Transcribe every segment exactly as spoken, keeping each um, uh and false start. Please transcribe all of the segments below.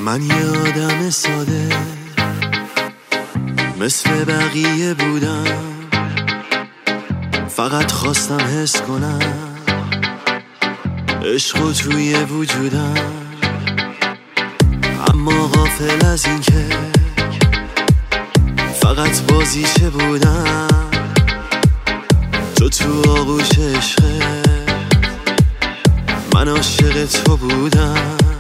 من یه آدم ساده مثل بقیه بودم، فقط خواستم حس کنم عشق توی وجودم، اما غافل از این که فقط بازیچه بودم. تو تو آغوش عشقه، من عاشق تو بودم،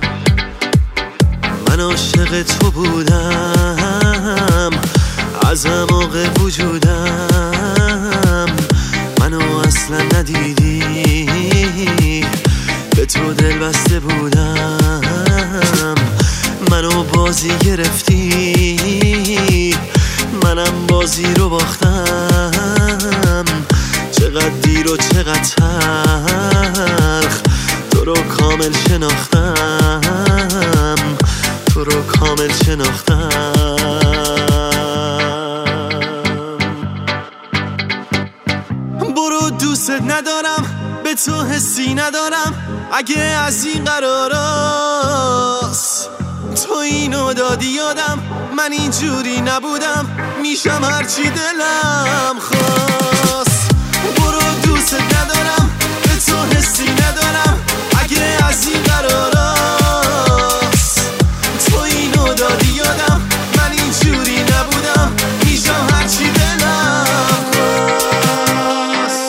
من عاشق تو بودم از اعماق وجودم. منو اصلا ندیدی، به تو دل بسته بودم. منو بازی گرفتی، منم بازی رو باختم. چقدر دیر و چقدر تلخ، تو رو کامل شناختم، تو رو کامل شناختم. برو دوست ندارم، به تو حسی ندارم. اگه از این قراراست تو اینو دادی یادم، من اینجوری نبودم، میشم هرچی دلم خواست. برو دوست ندارم، به تو حسی ندارم. اگه از این قراراست تو اینو دادی یادم، من اینجوری نبودم، میشم هرچی دلم خواست.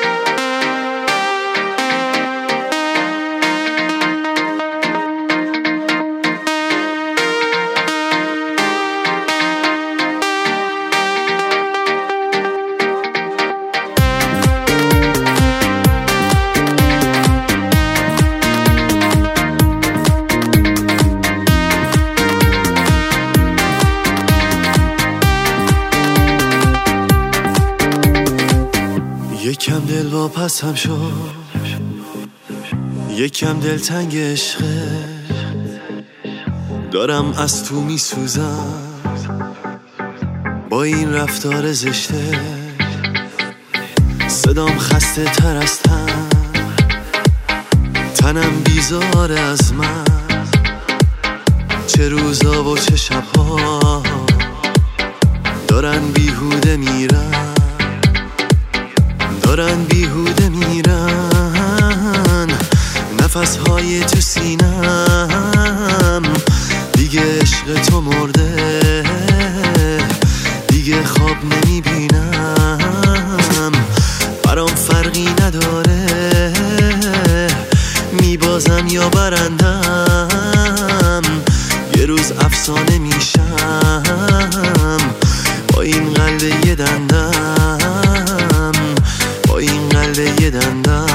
یکم دل واپسم شد، یکم دل تنگ عشقه، دارم از تو میسوزم با این رفتار زشته. صدام خسته تر از تن، تنم بیزاره از من. چه روزا و چه شبها دارن بیهوده میرن، دارن بیهوده میرن. نفسهای تو سینم، دیگه عشق تو مرده، دیگه خواب نمیبینم. برام فرقی نداره میبازم یا برندم، یه روز افسانه میشم با این قلب یه دندم، با این قلب یه دندم.